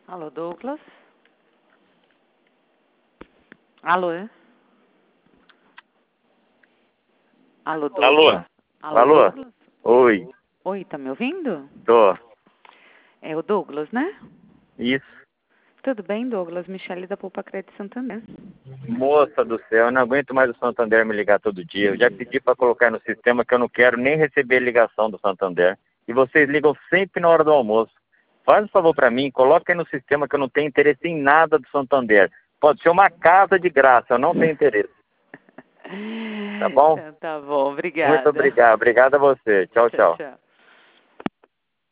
Alô, Douglas? Alô? Alô, Douglas? Alô? Alô? Douglas? Oi, Oi, tá me ouvindo? tô. É o Douglas, né? Isso. Tudo bem, Douglas? Michele da Poupa Crédito Santander. Moça do céu, eu não aguento mais o Santander me ligar todo dia. Eu já pedi para colocar no sistema que eu não quero nem receber ligação do Santander. E vocês ligam sempre na hora do almoço. Faz um favor para mim, coloca aí no sistema que eu não tenho interesse em nada do Santander. Pode ser uma casa de graça, eu não tenho interesse. Tá bom? Então, tá bom, Muito obrigada. obrigado. Obrigado a você. Tchau, Tchau, tchau. tchau.